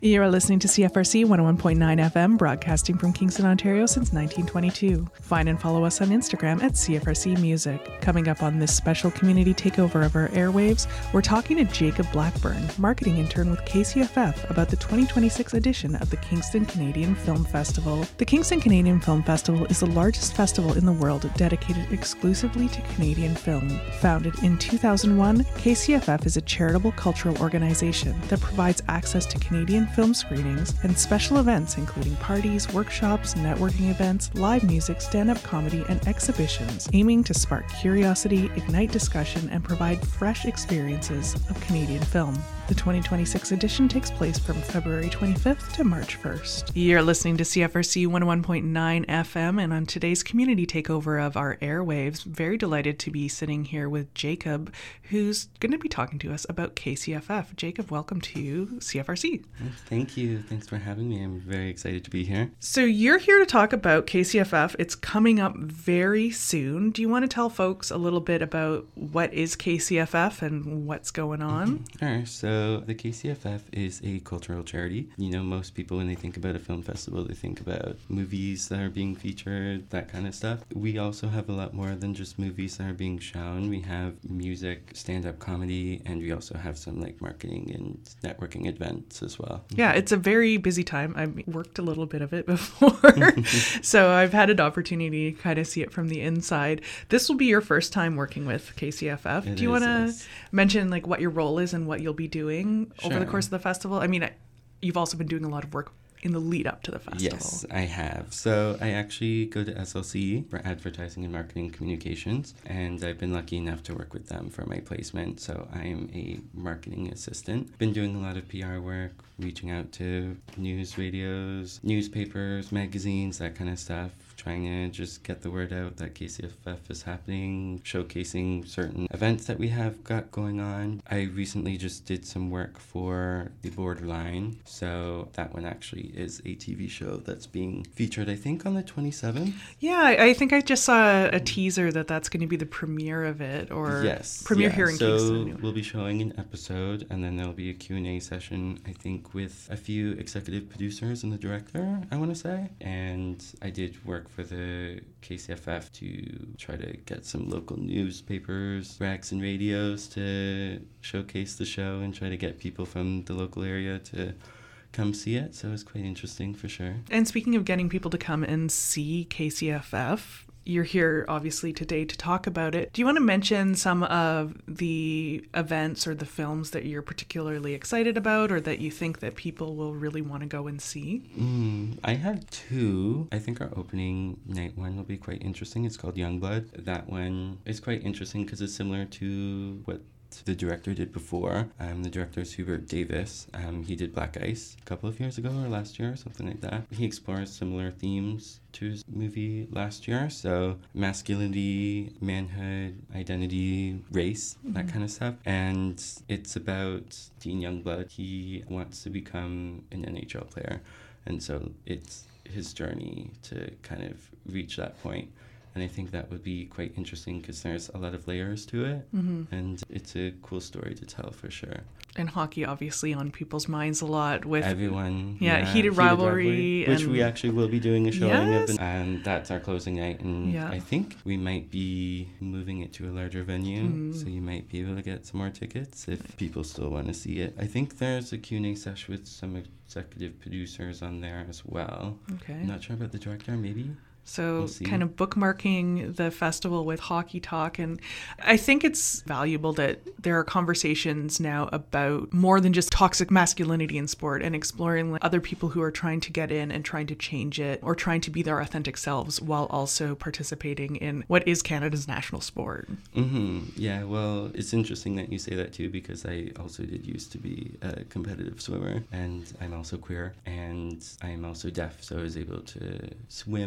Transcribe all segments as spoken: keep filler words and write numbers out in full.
You're listening to C F R C one oh one point nine F M, broadcasting from Kingston, Ontario since nineteen twenty-two. Find and follow us on Instagram at C F R C Music. Coming up on this special community takeover of our airwaves, we're talking to Jacob Blackburn, marketing intern with K C F F, about the twenty twenty-six edition of the Kingston Canadian Film Festival. The Kingston Canadian Film Festival is the largest festival in the world dedicated exclusively to Canadian film. Founded in two thousand one, K C F F is a charitable cultural organization that provides access to Canadian film screenings and special events including parties, workshops, networking events, live music, stand-up comedy, and exhibitions, aiming to spark curiosity, ignite discussion, and provide fresh experiences of Canadian film. The twenty twenty-six edition takes place from February twenty-fifth to March first. You're listening to C F R C one oh one point nine F M, and on today's community takeover of our airwaves, very delighted to be sitting here with Jacob, who's going to be talking to us about K C F F. Jacob, welcome to C F R C. Thank you. Thanks for having me. I'm very excited to be here. So you're here to talk about K C F F. It's coming up very soon. Do you want to tell folks a little bit about what is K C F F and what's going on? Mm-hmm. Sure. So the K C F F is a cultural charity. You know, most people, when they think about a film festival, they think about movies that are being featured, that kind of stuff. We also have a lot more than just movies that are being shown. We have music, stand-up comedy, and we also have some like marketing and networking events as well. Yeah, it's a very busy time. I've worked a little bit of it before, so I've had an opportunity to kind of see it from the inside. This will be your first time working with K C F F. It Do you is, want to yes. mention like what your role is and what you'll be doing over the Sure. course of the festival? I mean, you've also been doing a lot of work in the lead up to the festival. Yes, I have. So I actually go to S L C for Advertising and Marketing Communications, and I've been lucky enough to work with them for my placement. So I'm a marketing assistant. Been doing a lot of P R work, reaching out to news radios, newspapers, magazines, that kind of stuff. Trying to just get the word out that K C F F is happening, showcasing certain events that we have got going on. I recently just did some work for The Borderline, so that one actually is a T V show that's being featured, I think, on the twenty-seventh. Yeah, I, I think I just saw a teaser that that's going to be the premiere of it, or yes, premiere yeah. here in so Kingston. Anyway. We'll be showing an episode, and then there'll be a Q and A session, I think, with a few executive producers and the director, I want to say. And I did work for the K C F F to try to get some local newspapers, rags and radios to showcase the show and try to get people from the local area to come see it. So it's quite interesting for sure. And speaking of getting people to come and see K C F F, you're here obviously today to talk about it. Do you want to mention some of the events or the films that you're particularly excited about or that you think that people will really want to go and see? Mm, I have two. I think our opening night one will be quite interesting. It's called Youngblood. That one is quite interesting because it's similar to what the director did before. Um, the director is Hubert Davis. Um, he did Black Ice a couple of years ago or last year or something like that. He explores similar themes to his movie last year. So masculinity, manhood, identity, race, mm-hmm. that kind of stuff. And it's about Dean Youngblood. He wants to become an N H L player. And so it's his journey to kind of reach that point. And I think that would be quite interesting because there's a lot of layers to it. Mm-hmm. And it's a cool story to tell for sure. And hockey obviously on people's minds a lot with everyone. Yeah, yeah heated, heated rivalry. rivalry which and... we actually will be doing a showing yes. of. And that's our closing night. And yeah. I think we might be moving it to a larger venue. Mm. So you might be able to get some more tickets if people still want to see it. I think there's a Q and A session with some executive producers on there as well. Okay. I'm not sure about the director, maybe. So we'll kind of bookmarking the festival with hockey talk. And I think it's valuable that there are conversations now about more than just toxic masculinity in sport and exploring like, other people who are trying to get in and trying to change it or trying to be their authentic selves while also participating in what is Canada's national sport. Mm-hmm. Yeah, well, it's interesting that you say that too because I also did used to be a competitive swimmer and I'm also queer and I'm also deaf. So I was able to swim for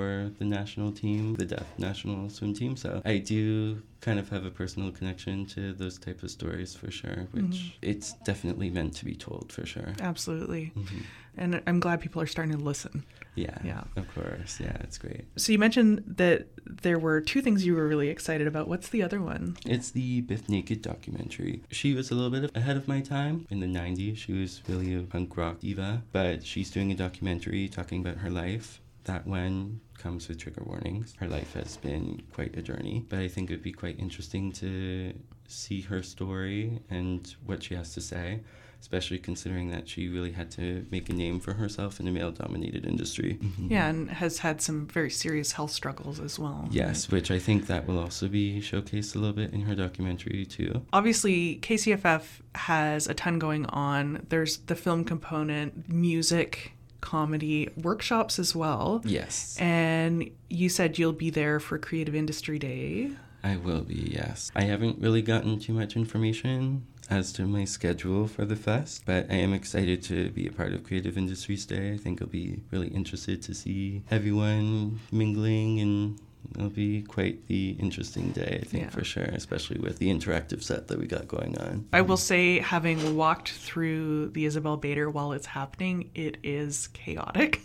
for the national team, the deaf national swim team. So I do kind of have a personal connection to those type of stories for sure, which mm-hmm. it's definitely meant to be told for sure. Absolutely. Mm-hmm. And I'm glad people are starting to listen. Yeah, yeah, of course. Yeah, it's great. So you mentioned that there were two things you were really excited about. What's the other one? It's the Biff Naked documentary. She was a little bit ahead of my time. In the nineties, she was really a punk rock diva, but she's doing a documentary talking about her life. That one comes with trigger warnings. Her life has been quite a journey, but I think it'd be quite interesting to see her story and what she has to say, especially considering that she really had to make a name for herself in a male-dominated industry. Mm-hmm. Yeah, and has had some very serious health struggles as well. Yes, right? Which I think that will also be showcased a little bit in her documentary too. Obviously, K C F F has a ton going on. There's the film component, music, comedy, workshops as well. Yes. And you said you'll be there for Creative Industry Day. I will be, yes. I haven't really gotten too much information as to my schedule for the fest, but I am excited to be a part of Creative Industries Day. I think I'll be really interested to see everyone mingling, and it'll be quite the interesting day, I think, yeah. for sure, especially with the interactive set that we got going on. I will say, having walked through the Isabel Bader while it's happening, it is chaotic.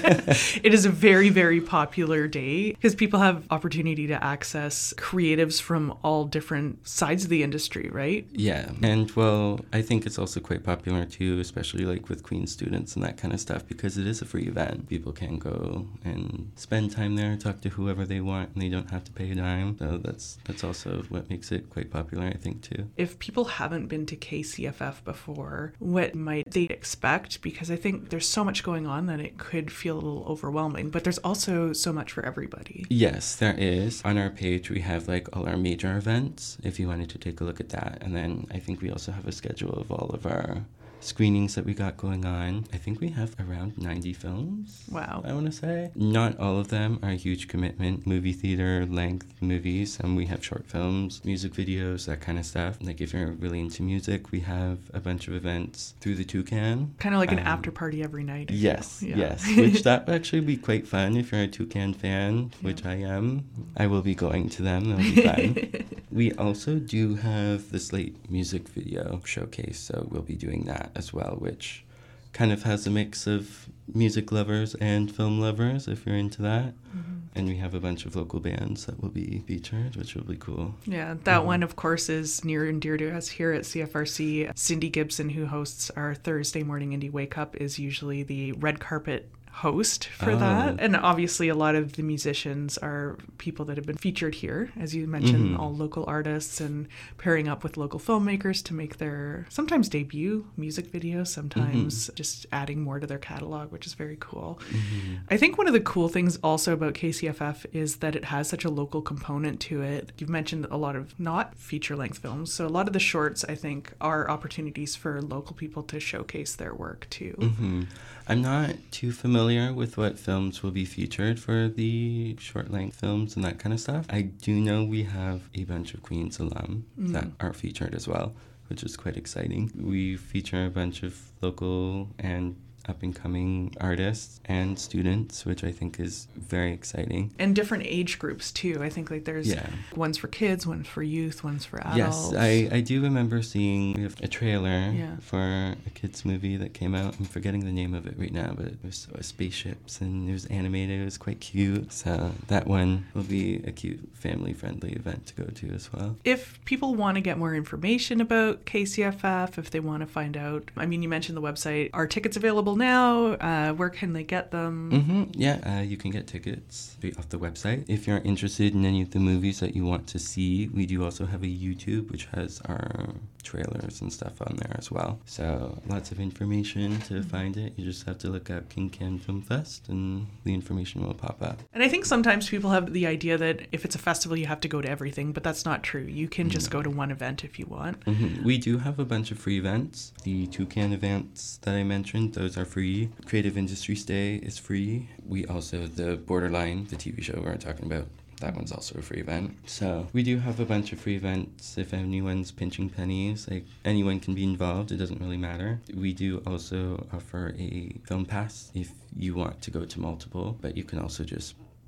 It is a very, very popular day because people have opportunity to access creatives from all different sides of the industry, right? Yeah. And, well, I think it's also quite popular, too, especially like with Queen's students and that kind of stuff, because it is a free event. People can go and spend time there, talk to whoever they want, and they don't have to pay a dime. So that's that's also what makes it quite popular, I think, too. If people haven't been to K C F F before, what might they expect? Because I think there's so much going on that it could feel a little overwhelming, but there's also so much for everybody. Yes, there is. On our page, we have like all our major events, if you wanted to take a look at that. And then I think we also have a schedule of all of our screenings that we got going on. I think we have around ninety films. Wow. I want to say. Not all of them are a huge commitment, movie theater length movies. And we have short films, music videos, that kind of stuff. Like if you're really into music, we have a bunch of events through the Toucan. Kind of like an um, after party every night. Yes, yeah. yes. Which that would actually be quite fun if you're a Toucan fan, yeah. which I am. I will be going to them. That'll be fun. We also do have the Slate music video showcase, so we'll be doing that as well, which kind of has a mix of music lovers and film lovers, if you're into that. Mm-hmm. And we have a bunch of local bands that will be featured, which will be cool. Yeah, that mm-hmm. one, of course, is near and dear to us here at C F R C. Cindy Gibson, who hosts our Thursday morning Indie Wake Up, is usually the red carpet host for oh. that. And obviously a lot of the musicians are people that have been featured here, as you mentioned, mm-hmm. all local artists, and pairing up with local filmmakers to make their sometimes debut music videos, sometimes mm-hmm. just adding more to their catalog, which is very cool. Mm-hmm. I think one of the cool things also about K C F F is that it has such a local component to it. You've mentioned a lot of not feature-length films, so a lot of the shorts, I think, are opportunities for local people to showcase their work too. Mm-hmm. I'm not too familiar with what films will be featured for the short-length films and that kind of stuff. I do know we have a bunch of Queen's alum mm. that are featured as well, which is quite exciting. We feature a bunch of local and up-and-coming artists and students, which I think is very exciting. And different age groups, too. I think like there's yeah. ones for kids, ones for youth, ones for adults. Yes, I, I do remember seeing we have a trailer yeah. for a kids' movie that came out. I'm forgetting the name of it right now, but it was uh, spaceships, and it was animated. It was quite cute. So that one will be a cute, family-friendly event to go to as well. If people want to get more information about K C F F, if they want to find out, I mean, you mentioned the website. Are tickets available now? Uh, where can they get them? Mm-hmm. Yeah, uh, you can get tickets straight off the website. If you're interested in any of the movies that you want to see, we do also have a YouTube, which has our trailers and stuff on there as well. So lots of information to mm-hmm. find it. You just have to look up King Can Film Fest and the information will pop up. And I think sometimes people have the idea that if it's a festival, you have to go to everything, but that's not true. You can just no. go to one event if you want. Mm-hmm. We do have a bunch of free events. The Toucan events that I mentioned, those are free. Creative Industries Day is free. We also, the Borderline, the T V show we're talking about, that one's also a free event. So we do have a bunch of free events. If anyone's pinching pennies, like anyone can be involved. It doesn't really matter. We do also offer a film pass if you want to go to multiple, but you can also just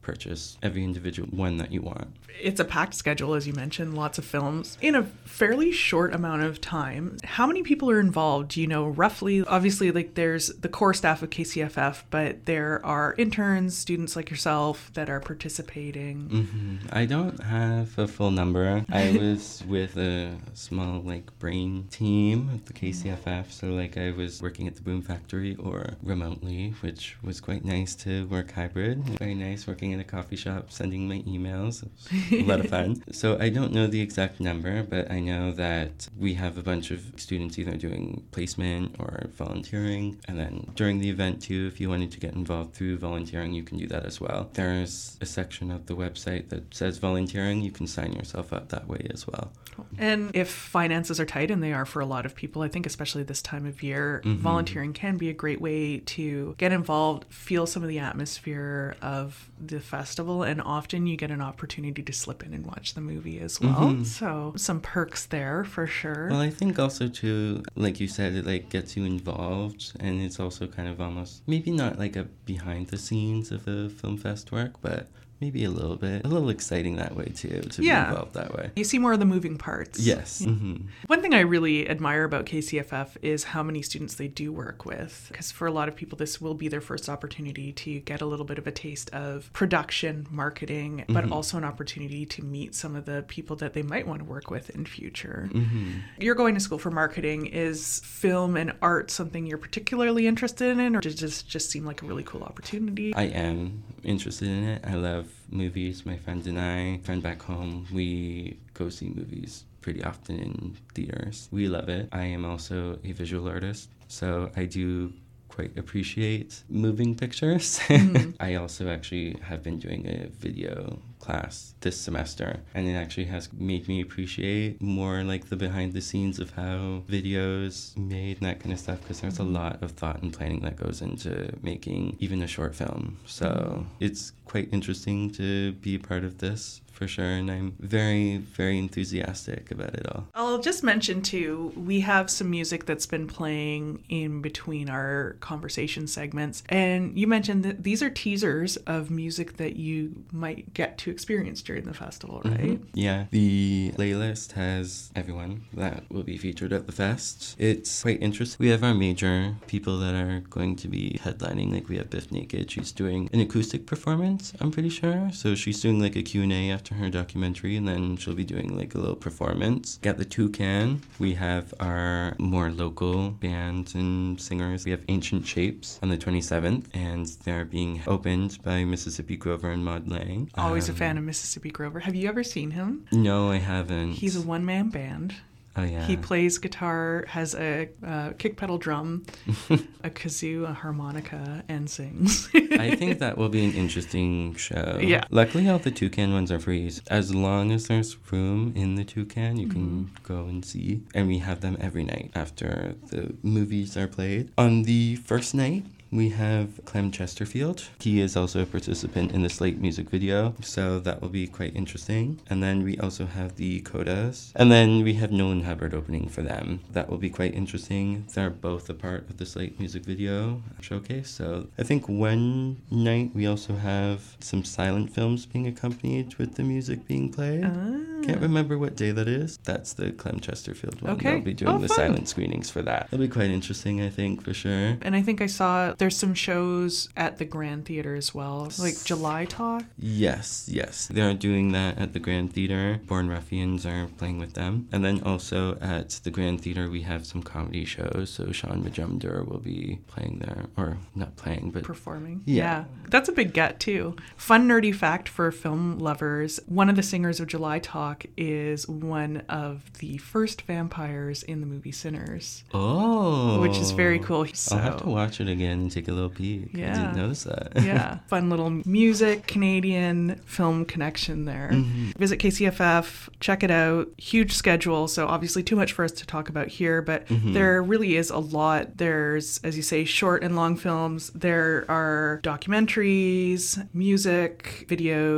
purchase every individual one that you want. It's a packed schedule, as you mentioned, lots of films in a fairly short amount of time. How many people are involved? Do you know roughly? Obviously, like there's the core staff of K C F F, but there are interns, students like yourself that are participating. Mm-hmm. I don't have a full number. I was with a small like brain team at the K C F F, so like I was working at the Boom Factory or remotely, which was quite nice to work hybrid. Very nice working in a coffee shop, sending my emails. It was a lot of fun. So I don't know the exact number, but I know that we have a bunch of students either doing placement or volunteering. And then during the event too, if you wanted to get involved through volunteering, you can do that as well. There's a section of the website that says volunteering. You can sign yourself up that way as well. And if finances are tight, and they are for a lot of people, I think especially this time of year, mm-hmm. volunteering can be a great way to get involved, feel some of the atmosphere of the festival, and often you get an opportunity to slip in and watch the movie as well. Mm-hmm. So some perks there for sure. Well, I think also too, like you said, it like gets you involved, and it's also kind of almost maybe not like a behind the scenes of a film fest work, but maybe a little bit, a little exciting that way too, to yeah. be involved that way. You see more of the moving parts. Yes. Mm-hmm. One thing I really admire about K C F F is how many students they do work with, because for a lot of people, this will be their first opportunity to get a little bit of a taste of production, marketing, but mm-hmm. also an opportunity to meet some of the people that they might want to work with in future. Mm-hmm. You're going to school for marketing. Is film and art something you're particularly interested in, or does this just seem like a really cool opportunity? I am interested in it. I love movies. My friends and I, friend back home, we go see movies pretty often in theaters. We love it. I am also a visual artist, so I do quite appreciate moving pictures. Mm-hmm. I also actually have been doing a video class this semester, and it actually has made me appreciate more like the behind the scenes of how videos made and that kind of stuff, because there's mm-hmm. a lot of thought and planning that goes into making even a short film. So mm-hmm. it's quite interesting to be a part of this for sure, and I'm very, very enthusiastic about it all. I'll just mention too, we have some music that's been playing in between our conversation segments, and you mentioned that these are teasers of music that you might get to experience during the festival, right? Mm-hmm. Yeah, the playlist has everyone that will be featured at the fest. It's quite interesting. We have our major people that are going to be headlining, like we have Biff Naked. She's doing an acoustic performance, I'm pretty sure, so she's doing like a Q and A after her documentary, and then she'll be doing like a little performance. Got the Toucan. We have our more local bands and singers. We have Ancient Shapes on the twenty-seventh, and they're being opened by Mississippi Grover and Maud Lang. Always um, a fan of Mississippi Grover. Have you ever seen him? No, I haven't. He's a one-man band. Oh, yeah. He plays guitar, has a uh, kick pedal drum, a kazoo, a harmonica, and sings. I think that will be an interesting show. Yeah. Luckily, all the Toucan ones are free. As long as there's room in the Toucan, you can mm-hmm. go and see. And we have them every night after the movies are played. On the first night, we have Clem Chesterfield. He is also a participant in the Slate music video, so that will be quite interesting. And then we also have the Codas. And then we have Nolan Hubbard opening for them. That will be quite interesting. They're both a part of the Slate music video showcase. So I think one night we also have some silent films being accompanied with the music being played. Ah. Can't remember what day that is. That's the Clem Chesterfield one. Okay. They'll be doing oh, the fun. silent screenings for that. It'll be quite interesting, I think, for sure. And I think I saw there's some shows at the Grand Theater as well, like July Talk. Yes, yes. They're doing that at the Grand Theater. Born Ruffians are playing with them. And then also at the Grand Theater, we have some comedy shows. So Sean Majumdar will be playing there, or not playing, but performing. Yeah. yeah. That's a big get, too. Fun nerdy fact for film lovers. One of the singers of July Talk is one of the first vampires in the movie Sinners. Oh. Which is very cool. So, I'll have to watch it again and take a little peek. Yeah. I didn't notice that. Yeah. Fun little music, Canadian film connection there. Mm-hmm. Visit K C F F, check it out. Huge schedule, so obviously too much for us to talk about here, but mm-hmm. there really is a lot. There's, as you say, short and long films. There are documentaries, music, videos.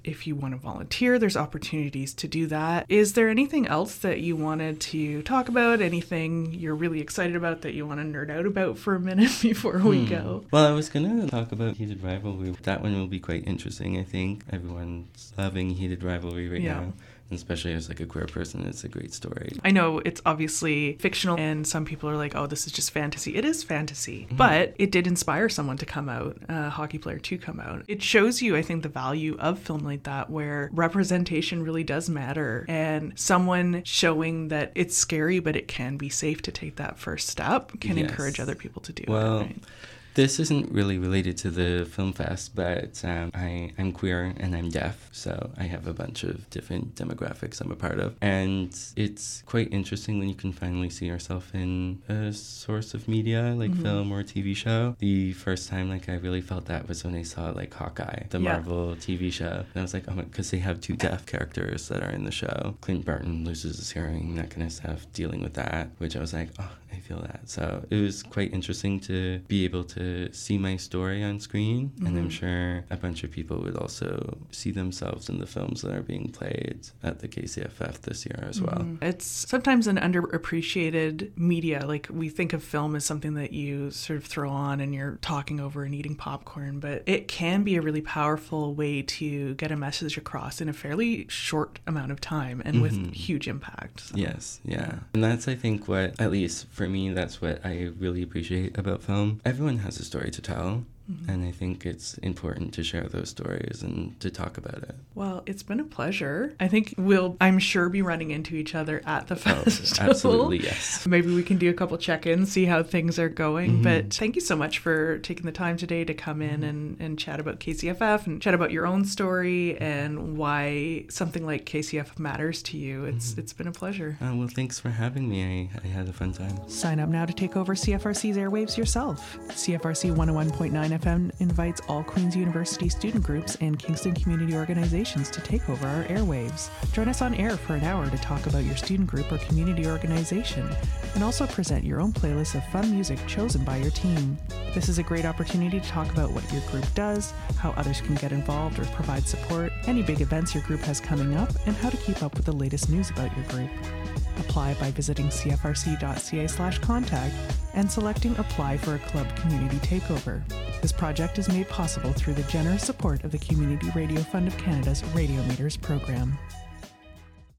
If you want to volunteer, there's opportunities to do that. Is there anything else that you wanted to talk about? Anything you're really excited about that you want to nerd out about for a minute before we hmm. go? Well, I was going to talk about Heated Rivalry. That one will be quite interesting, I think. Everyone's loving Heated Rivalry right Yeah. now. Especially as like a queer person, it's a great story. I know it's obviously fictional and some people are like, oh, this is just fantasy. It is fantasy, mm-hmm. but it did inspire someone to come out, a hockey player to come out. It shows you, I think, the value of film like that where representation really does matter, and someone showing that it's scary but it can be safe to take that first step can yes. encourage other people to do well, it. Right? This isn't really related to the film fest, but um, I, I'm queer and I'm deaf, so I have a bunch of different demographics I'm a part of. And it's quite interesting when you can finally see yourself in a source of media, like mm-hmm. film or a T V show. The first time like I really felt that was when I saw like Hawkeye, the yeah. Marvel T V show. And I was like, oh my, because they have two deaf characters that are in the show. Clint Barton loses his hearing, that kind of stuff, dealing with that, which I was like, oh, I feel that. So it was quite interesting to be able to see my story on screen, mm-hmm. and I'm sure a bunch of people would also see themselves in the films that are being played at the K C F F this year as well. Mm-hmm. It's sometimes an underappreciated media. Like we think of film as something that you sort of throw on and you're talking over and eating popcorn, but it can be a really powerful way to get a message across in a fairly short amount of time and with mm-hmm. huge impact. So. Yes, yeah. And that's, I think, what, at least for me, that's what I really appreciate about film. Everyone has a story to tell. Mm-hmm. And I think it's important to share those stories and to talk about it. Well, it's been a pleasure. I think we'll, I'm sure, be running into each other at the festival. Oh, absolutely, yes. Maybe we can do a couple check-ins, see how things are going. Mm-hmm. But thank you so much for taking the time today to come in mm-hmm. and, and chat about K C F F and chat about your own story and why something like K C F F matters to you. It's mm-hmm. It's been a pleasure. Uh, well, thanks for having me. I, I had a fun time. Sign up now to take over C F R C's airwaves yourself. C F R C one oh one point nine F M invites all Queen's University student groups and Kingston community organizations to take over our airwaves. Join us on air for an hour to talk about your student group or community organization, and also present your own playlist of fun music chosen by your team. This is a great opportunity to talk about what your group does, how others can get involved or provide support, any big events your group has coming up, and how to keep up with the latest news about your group. Apply by visiting c f r c dot c a slash contact and selecting Apply for a Club Community Takeover. This project is made possible through the generous support of the Community Radio Fund of Canada's Radio Meters program.